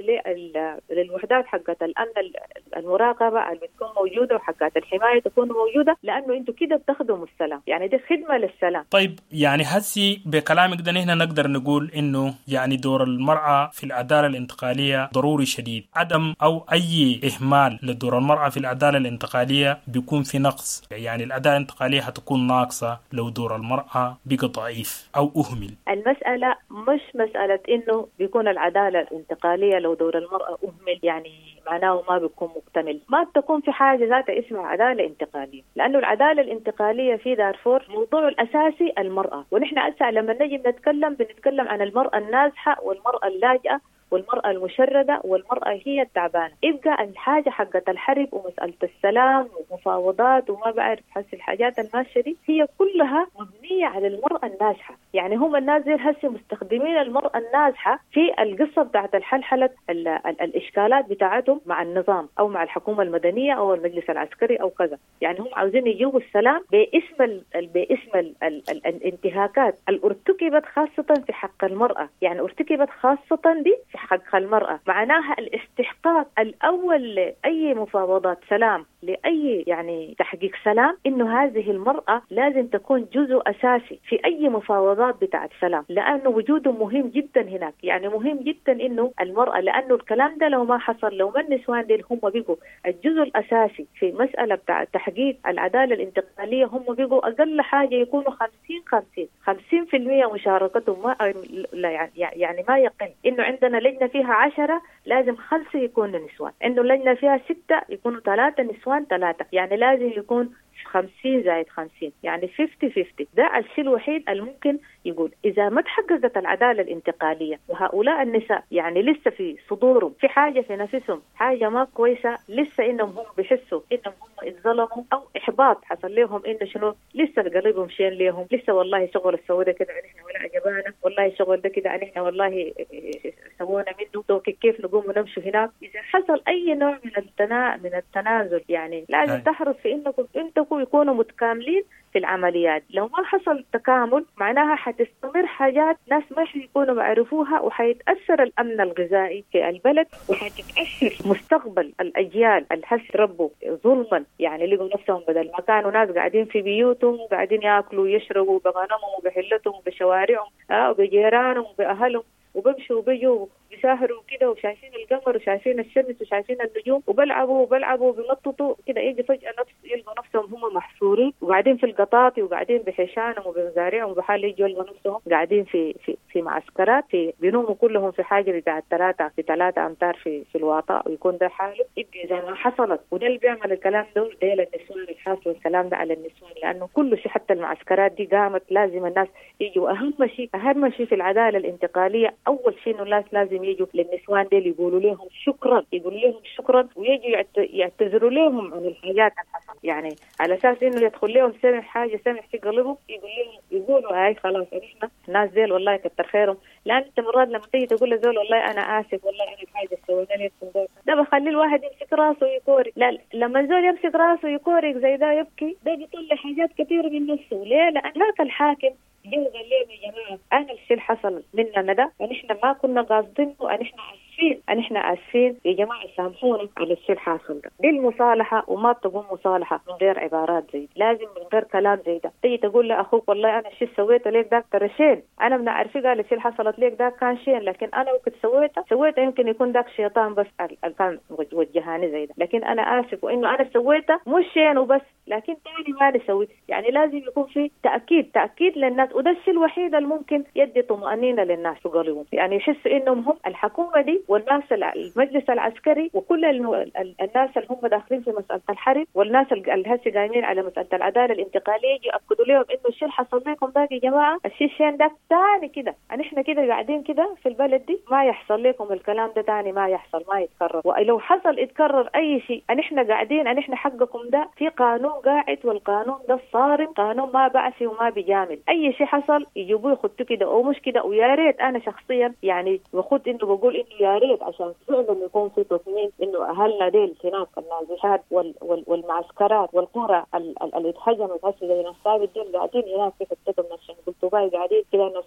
للوحدات حقات الأمن المراقبة اللي بتكون موجودة وحقات الحماية تكون موجودة، لأنه أنتوا كده بتخدموا السلام، يعني دي خدمة للسلام. طيب يعني هسي بكلامك ده هنا نقدر نقول إنه يعني دور المرأة في العدالة الانتقالية ضروري شديد، عدم أو أي إهمال لدور المرأة في العدالة الانتقالية بيكون في نقص، يعني العدالة الانتقالية هتكون ناقصة لو دور المرأة بقى ضعيف أو أهمل. المسألة مش مسألة إنه بيكون العدالة الانتقالية لو دور المرأة أهمل يعني معناه ما بيكون مكتمل، ما بتكون في حاجة ذات اسمها عدالة انتقالية، لأنه العدالة الانتقالية في دارفور موضوع الأساسي المرأة، ونحن أسا لما نجي نتكلم بنتكلم عن المرأة النازحة والمرأة اللاجئة والمرأة المشردة والمرأة هي التعبانة. يبقى الحاجة حقت الحرب ومسألة السلام ومفاوضات وما بعرف حس الحاجات الماشية دي هي كلها مبنية على المرأة النازحة، يعني هم الناس دي هسه مستخدمين المرأة النازحة في القصة بتاعت الحلحلة ال ال الإشكالات بتاعتهم مع النظام أو مع الحكومة المدنية أو المجلس العسكري أو كذا، يعني هم عاوزين يجيبوا السلام باسم ال باسم ال ال ال الانتهاكات اللي ارتكبت خاصة في حق المرأة، يعني ارتكبت خاصة دي في حق المرأة، معناها الاستحقاق الأول لأي مفاوضات سلام لأي يعني تحقيق سلام إنه هذه المرأة لازم تكون جزء أساسي في أي مفاوضات بتاعت سلام، لأنه وجوده مهم جدا هناك، يعني مهم جدا إنه المرأة، لأنه الكلام ده لو ما حصل لو ما النسوان دي هم بيقوا الجزء الأساسي في مسألة بتاع تحقيق العدالة الانتقالية، هم بيقوا أقل حاجة يكونوا خمسين خمسين خمسين في المية مشاركتهم، ما لا يعني ما يقل إنه عندنا لجنة فيها عشرة لازم خمسة يكونوا نسوان، إنه لجنة فيها ستة يكونوا ثلاثة نسوان ثلاثة، يعني لازم يكون خمسين زائد خمسين يعني خمسين خمسين. ده الشيء الوحيد الممكن يقول إذا ما تحققت العدالة الانتقالية وهؤلاء النساء يعني لسه في صدورهم في حاجة في نفسهم حاجة ما كويسة، لسه إنهم هم بيحسوا إنهم هم اتظلموا أو إحباط حصل لهم، إنه شنو لسه قلبهم شين لهم، لسه والله شغل السووا ده كده نحن ولا عجبانا، والله شغل ده كده نحن والله سوونا منه، تو كيف نقوم ونمشي هناك. إذا حصل أي نوع من التنا من التنازل يعني لازم هاي. تحرص في إنكم أنتم يكونوا متكاملين في العمليات، لو ما حصل تكامل معناها حتستمر حاجات ناس ما حيكونوا بعرفوها، وحيتأثر الأمن الغذائي في البلد، وحتتأثر مستقبل الأجيال اللي حس ربوا ظلما، يعني لقوا نفسهم بدل ما كانوا ناس قاعدين في بيوتهم قاعدين يأكلوا ويشربوا بغنمهم وبحلتهم وبشوارعهم آه وبجيرانهم وبأهلهم، وبمشوا وبيجوا بيسافروا كده وشايفين القمر وشايفين الشمس وشايفين النجوم وبلعبوا وبلعبوا وبينططوا كده، يجي فجأة نفس يلقوا نفسهم هم محصورين وقاعدين في القطاطي وقاعدين بحشانهم وبمزارعهم، وبحال يجوا يلقوا نفسهم قاعدين في في في معسكرات في بينوموا كلهم في حاجة بتاعت ثلاثة في ثلاثة أمتار في في الواطة، ويكون ده حاله. يبقى إذا ما حصلت وده اللي بيعمل الكلام ده ده للنسوان الحاصل والسلام ده على النسوان، لأنه كل شيء حتى المعسكرات دي قامت لازم الناس يجوا. أهم شيء أهم شيء في العدالة الانتقالية أول شيء إنه الناس لازم يجوا للنسوان دي يقولوا لهم شكرا، يقولوا لهم شكرا ويجوا يعتذروا لهم عن الحاجات الحصل، يعني على أساس إنه يدخل لهم سمح حاجة سمح في قلبهم يقول لهم يقولوا هاي خلاص إحنا الناس ديل والله كتر خيرهم، لأن أنت مرات لما تيجي تقول لزول والله أنا آسف والله أنا الحاجة سوينا لي ده بخلي الواحد يمسك راسه ويكوري، لا لما الزول يمسك راسه ويكوري زي ده يبكي ده بيطلع حاجات كثيرة من نفسه. ليه؟ لأن هناك الحاكم جو قال لهم يا جماعة أنا الشيء اللي حصل مننا ده ونحن ما كنا قاصدينه ونحن آسفين نحن آسفين يا جماعة سامحونا على الشيء الحاصل ده. دي المصالحة، وما تقوم مصالحة من غير عبارات زي دي، لازم من غير كلام زي ده. تيجي تقول لأخوك والله أنا الشيء سويته ليك ده ترى شين، أنا من أعرفه قال الشيء اللي حصلت ليك ده كان شين، لكن أنا وقت سويته سويته يمكن يكون ذاك شيطان بس اللي كان وجهاني زي ده، لكن أنا آسف وإنه أنا سويته مش شين وبس، لكن تاني ما نسوي. يعني لازم يكون في تأكيد تأكيد للناس، وده الشيء الوحيد اللي ممكن يدي طمأنينة للناس في قلبهم، يعني يحسوا إنهم هم الحكومة دي العسكري والناس المجلس العسكري وكل الناس اللي هم داخلين في مسألة الحرب والناس اللي هسه قايمين على مسألة العدالة الانتقالية يأكدوا لهم إنه الشيء اللي حصل لكم ده يا جماعة الشيء الشين ده تاني كده، أن إحنا كده قاعدين كده في البلد دي ما يحصل لكم الكلام ده تاني، ما يحصل، ما يتكرر. ولو حصل يتكرر أي شيء أن إحنا قاعدين أن إحنا حقكم ده في قانون قاعد، والقانون ده الصارم، قانون ما بعثي وما بيجامل. أي شيء حصل يجيبوه يخدوا كده أو مش كده. ويا ريت أنا شخصيا يعني بخد إنه بقول إنه يا ريت عشان فعلا يكون في تصميم إنه أهلنا ديل هناك النازحات وال وال والمعسكرات والقرى اللي اتهجمت هسه زي نصاب الدين قاعدين هناك في حتتهم ناس قلتوا باي قاعدين كده ناس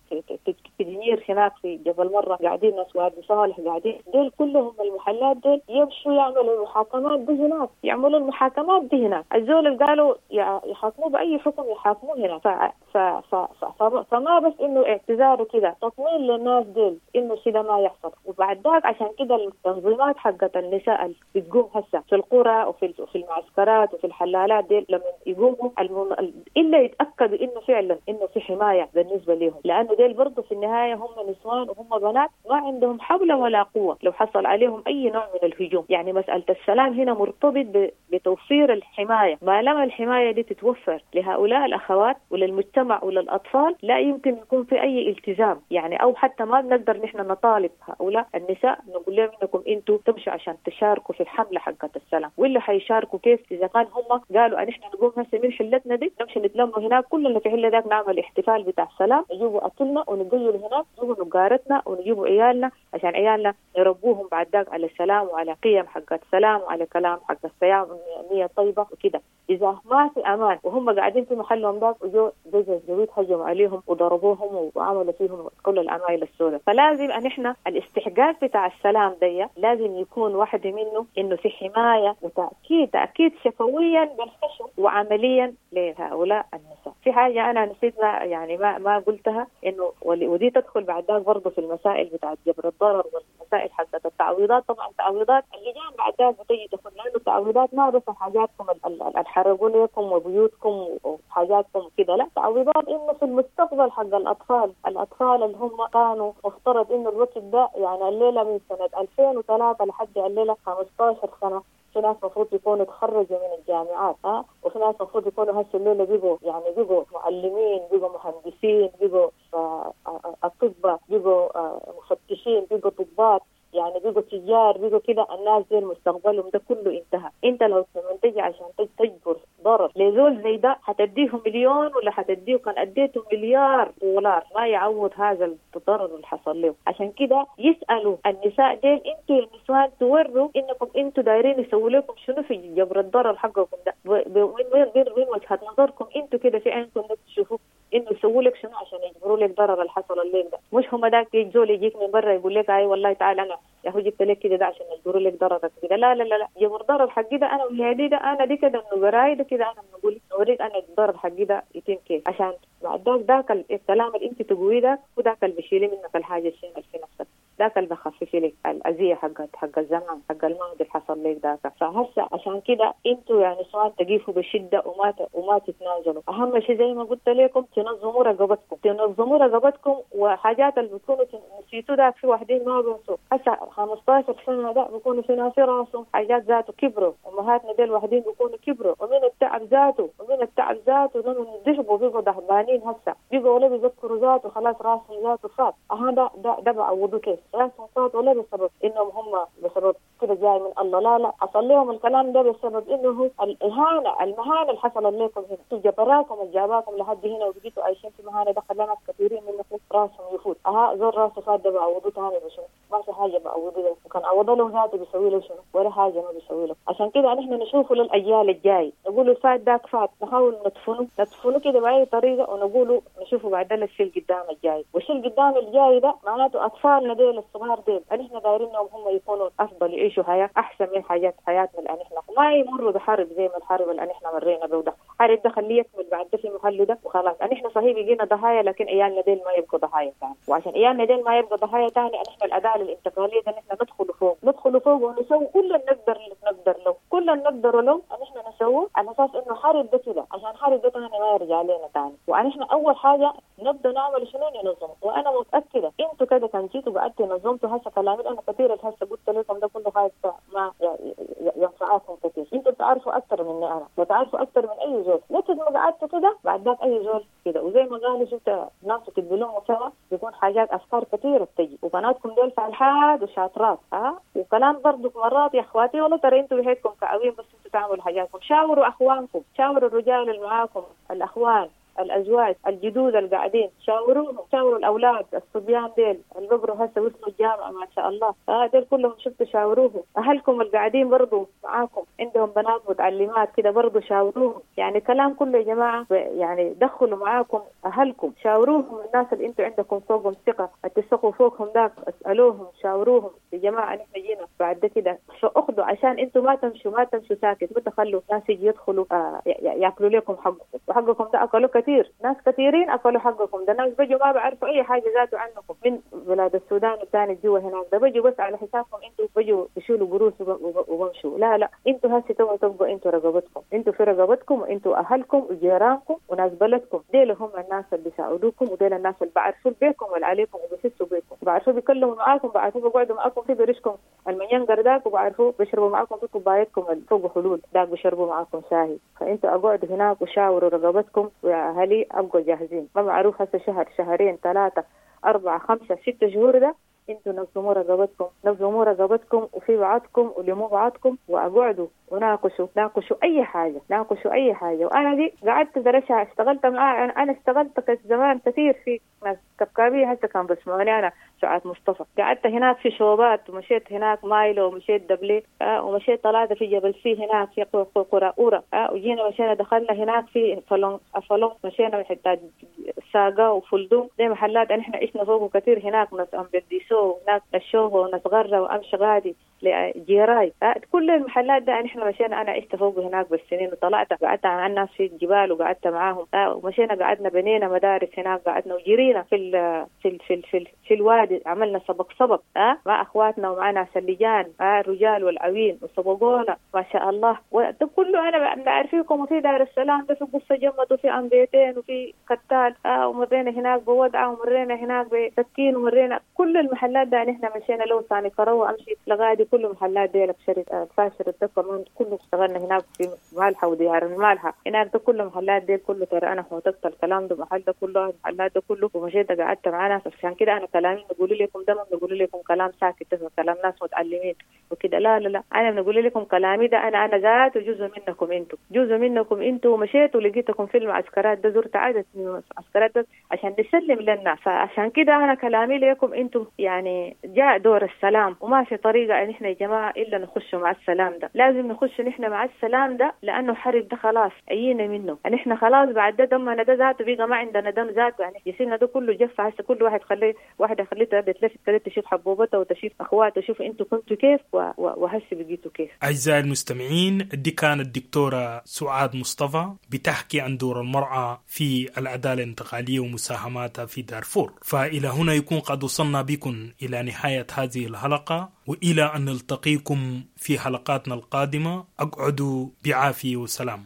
كدير هناك في جبل مرة قاعدين ناس وادي صالح قاعدين ديل كلهم المحلات ديل يمشوا يعملوا المحاكمات دي هناك، يعملوا المحاكمات دي هناك. الزول اللي قالوا يحاكموا بأي حكم يحاكموه هنا. ف ف ف ف فما بس إنه اعتذار وكده، تطمين للناس ديل إنه كده ما يحصل. وبعد ذاك عشان كده التنظيمات حقت النساء اللي بتقوم هسه في القرى وفي في المعسكرات وفي الحلالات ديل لما يقوموا المم... إلا يتأكدوا إنه فعلا إنه في حماية بالنسبة لهم، لأنه ديل برضه في النهاية هم نسوان وهم بنات ما عندهم حول ولا قوة لو حصل عليهم أي نوع من الهجوم. يعني مسألة السلام هنا مرتبط بتوفير الحماية. ما لما الحماية دي تتوفر لهؤلاء الأخوات وللمجتمع وللأطفال لا يمكن يكون في أي التزام، يعني أو حتى ما بنقدر نحن نطالب هؤلاء النساء نقول لهم إنكم أنتوا تمشوا عشان تشاركوا في الحملة حقة السلام. واللي حيشاركوا كيف إذا كان هم قالوا أن إحنا نقوم هسه من حلتنا دي نمشي نتلموا هناك كلنا في حلة ذاك نعمل احتفال بتاع السلام، نجيبوا أكلنا ونقيل هناك، نجيبوا نقارتنا ونجيبوا عيالنا عشان عيالنا نربوهم بعد ذاك على السلام وعلى قيم حقة السلام وعلى كلام حق السلام ونية طيبة وكده. إذا ما في أمان وهم قاعدين في محلهم ذاك وجو جزء جويد هجموا عليهم وضربوهم وعملوا فيهم كل الأمايل السوداء. فلازم أن إحنا الاستحقاق بتاع السلام دي لازم يكون واحد منه إنه في حماية وتأكيد تأكيد شفويا بالخشب وعمليا لهؤلاء النساء. في حاجة أنا نسيتنا يعني ما ما قلتها إنه ودي تدخل بعد ذاك برضه في المسائل بتاعت جبر الضرر والمسائل حقت التعويضات. طبعا التعويضات اللي جاء بعد ذاك بتيجي تدخل لأنه التعويضات ما بس حاجاتكم الحرقوا لكم وبيوتكم وحاجاتكم كده، لا تعويضات إنه في المستقبل حق الأطفال الأطفال اللي هم كانوا مفترض إنه الوقت ده يعني الليلة من سنة ألفين وثلاثة لحد الليلة خمسة عشر سنة في ناس مفروض يكونوا تخرجوا من الجامعات ها، وفي ناس مفروض يكونوا هسه الليلة بيجوا يعني بيجوا معلمين، بيجوا مهندسين، بيجوا أطباء، بيجوا مفتشين، بيجوا طباط، يعني بيجوا تجار، بيجوا كده. الناس دي مستقبلهم ده كله انتهى. انت لو تجي عشان تجبر ضرر لزول زي ده هتديه مليون ولا هتديه كان اديته مليار دولار ما يعوض هذا الضرر اللي حصل له. عشان كده يسألوا النساء ديل انتوا يا نسوان توروا انكم انتوا دايرين يسووا لكم شنو في جبر الضرر حقكم ده، وين وين وين وجهة نظركم انتوا كده في عينكم تشوفوا انه يسووا لك شنو عشان يجبروا لك ضرر اللي حصل لك ده. مش هم داك يجوا يجيك من برا يقول لك اي والله تعال انا يا هو جبت لك كده ده عشان يجبروا لك ضررك كده. لا لا لا لا جبر ضرر حقي ده انا وهذه ده انا دي كده انه قراي ده كده انا بقول اوريك انا الضرر حقي ده يتم كيف عشان بعد ذاك الكلام اللي انت تقوليه ده وذاك اللي بيشيل منك الحاجه الشيء اللي في نفسك، ذاك اللي بخفف لك الاذيه حقت حق الزمان حق الماضي اللي حصل لك ذاك. فهسه عشان كده انتوا يعني سواء تقيفوا بشده وما وما تتنازلوا. اهم شيء زي ما قلت لكم تنظموا رقبتكم تنظموا رقبتكم وحاجات اللي بتكونوا نسيتوا ذاك في واحدين ما بينسوا. هسه خمسة عشر سنه ده بيكونوا في ناس راسهم حاجات ذاته كبروا، امهاتنا ديل واحدين بيكونوا كبروا ومن التعب ذاته ومن التعب ذاته لما ضربوا بيقوا دهبانين هسه بيقوا ولا بيذكروا ذاته خلاص راسهم ذاته فات. هذا ده ده بعوضوا كيف راسهم فات ولا بسبب انهم هم بسبب كده جاي من الله، لا لا حصل لهم الكلام ده بسبب انه الاهانه المهانه اللي حصلت لكم هنا جبراكم وجاباكم لحد هنا وبقيتوا عايشين في مهانه دخل ناس كثيرين منكم راسهم يفوت. اها زور راسه فات ده بعوضوا ثاني بشنو ما في حاجه بعوضوا له وكان عوضوا له ذاته بيسوي له شنو ولا حاجه ما بيسوي له. عشان كده نحن نشوفه للاجيال الجاي نقولوا فات ذاك فات نحاول ندفنه ندفنه كده باي طريقه ونقولوا نشوفه بعدين الشيء قدام الجاي. والشيء قدام الجاي ده معناته اطفالنا ديل الصغار ديل اللي احنا دايرينهم هم يكونوا افضل يعيشوا النهاية أحسن من حاجات حياتنا اللي احنا ما يمروا بحرب زي ما الحرب اللي احنا مرينا به ده. حرب ده خليه يكمل بعد ده في محله ده وخلاص. احنا صحيح بيجينا ضحايا لكن عيالنا ديل ما يبقوا ضحايا ثاني، وعشان عيالنا ديل ما يبقوا ضحايا ثاني احنا العدالة الانتقالية ده احنا ندخل فوق ندخل فوق ونسوي كل اللي نقدر اللي نقدر له كل اللي نقدر له ان احنا نسويه على اساس انه حرب ده كده عشان حرب ده ثاني ما يرجع علينا ثاني. واحنا اول حاجة نبدا نعمل شنو ننظم. وانا متاكده انتوا كده كان جيتوا قعدتوا نظمتوا هسه كلامي انا كثير هسه قلت لكم ده كله خايف ما ينفعكم كثير. انتوا بتعرفوا اكثر مني انا بتعرفوا اكثر من اي زول. لكن ما قعدتوا كده بعد ذاك اي زول كده وزي ما قالوا شفت ناس تقبلوهم سوا بيكون حاجات افكار كثيره بتجي. وبناتكم دول فالحاد وشاطرات ها أه؟ وكلام برضو مرات يا اخواتي والله ترى انتوا بهيكم كعوين بس انتوا تعملوا حاجاتكم. شاوروا اخوانكم شاوروا الرجال اللي معاكم الاخوان الازواج الجدود اللي قاعدين شاوروهم شاوروا الاولاد الصبيان ديل اللي بقروا هسه وصلوا الجامعه ما شاء الله اه ديل كلهم شفتوا شاوروهم. اهلكم اللي قاعدين برضو معاكم عندهم بنات متعلمات كده برضو شاوروهم. يعني كلام كله يا جماعه يعني دخلوا معاكم اهلكم شاوروهم. الناس اللي انتوا عندكم فوقهم ثقه تثقوا فوقهم ذاك اسالوهم شاوروهم يا جماعه نحن جينا بعد كده فاخذوا عشان انتوا ما تمشوا ما تمشوا ساكت ما تخلوا ناس يجي يدخلوا آه ياكلوا لكم حقكم. وحقكم ده اكلوا كثير ناس كثيرين أكلوا حقكم. ده ناس بيجوا ما بعرفوا أي حاجة ذاته عنكم من بلاد السودان والثاني جوا هناك. ده بيجوا بس على حسابكم أنتوا بيجوا بيشيلوا قروش وبمشوا. لا لا أنتوا هسه تبغوا تبقوا أنتوا رقبتكم أنتوا في رقبتكم وأنتوا أهلكم وجيرانكم وناس بلدكم. ديل هم الناس اللي بيساعدوكم وديل الناس اللي بعرفوا بيكم والعليكم وبيحسوا بيكم بعرفوا بيكلموا معاكم بعرفوا بيقعدوا معاكم في بريشكم المنينجر داك وبعرفوا بيشربوا معاكم في كوبايتكم فوق حلول داك بيشربوا معاكم شاي. فأنتوا أقعدوا هناك وشاوروا رقبتكم وأهلي أبقوا جاهزين. ما معروف هسه شهر شهرين ثلاثة أربعة خمسة ستة شهور ده انتوا نظموا رقبتكم نظموا رقبتكم وفي بعضكم ولموا بعضكم واقعدوا وناقشوا ناقشوا اي حاجه ناقشوا اي حاجه. وانا دي قعدت درسها اشتغلت معاه. انا اشتغلت زمان كثير في ناس كبكابيه هسه كان بسمعوني انا سعاد مصطفى. قعدت هناك في شوبات ومشيت هناك مايلو ومشيت دبلي أه ومشيت طلعت في جبل سي هناك في قرى أورا أه وجينا مشينا دخلنا هناك في فلون فلون مشينا حتى ساقا وفلدوم زي محلات احنا عشنا فوقه كثير هناك ناس أمبرديسو وناس الشوه وناس غرة وأمشي غادي لجيراي أه كل المحلات ده احنا مشينا. انا عشت فوقه هناك بالسنين وطلعت قعدت مع الناس في الجبال وقعدت معاهم أه ومشينا قعدنا بنينا مدارس هناك قعدنا وجرينا في ال في ال في ال في, ال في الوادي عملنا سبق سبق أه مع اخواتنا ومعنا سلجان أه الرجال والعوين وسبقونا ما شاء الله. وده كله انا بعرفكم. وفي دار السلام ده في قصة جمد وفي أنبيتين وفي قتال أه ومرينا هناك بودعة ومرينا هناك بسكين ومرينا كل المحلات ده نحن مشينا له ثاني كروه امشي لغادي كل محلات دي لك فاشر الدكتور كله اشتغلنا هناك في مالحة وديار المالحة هناك ده كل محلات دي كله ترى انا حوطت الكلام ده محل ده كله محلات ده كله ومشيت قعدت معانا. عشان كده انا كلامي نقول لكم ده ما بنقول لكم كلام ساكت ده كلام ناس متعلمين وكده. لا لا لا انا بنقول لكم كلامي ده انا انا ذات وجزء منكم انتم جزء منكم انتم ومشيت ولقيتكم في المعسكرات ده زرت عدد من المعسكرات ده عشان نسلم للناس. فعشان كده انا كلامي لكم انتم يعني جاء دور السلام وما في طريقة ان احنا يا جماعة الا نخش مع السلام ده. لازم نخش نحن مع السلام ده لانه حرب ده خلاص عينا منه. نحن خلاص بعد ده دمنا ده ذاته بقى ما عندنا دم ذاته. يعني جسمنا ده كله جف هسه كل واحد خليه واحده خليتها بتلفت كده تشوف حبوبتها وتشوف اخواتها تشوف انتوا كنتوا كيف وهسه بقيتوا كيف. اعزائي المستمعين دي كانت الدكتوره سعاد مصطفى بتحكي عن دور المرأة في العدالة الانتقالية ومساهماتها في دارفور. فإلى هنا يكون قد وصلنا بكم إلى نهاية هذه الحلقة وإلى أن نلتقيكم في حلقاتنا القادمة. أقعدوا بعافية وسلام.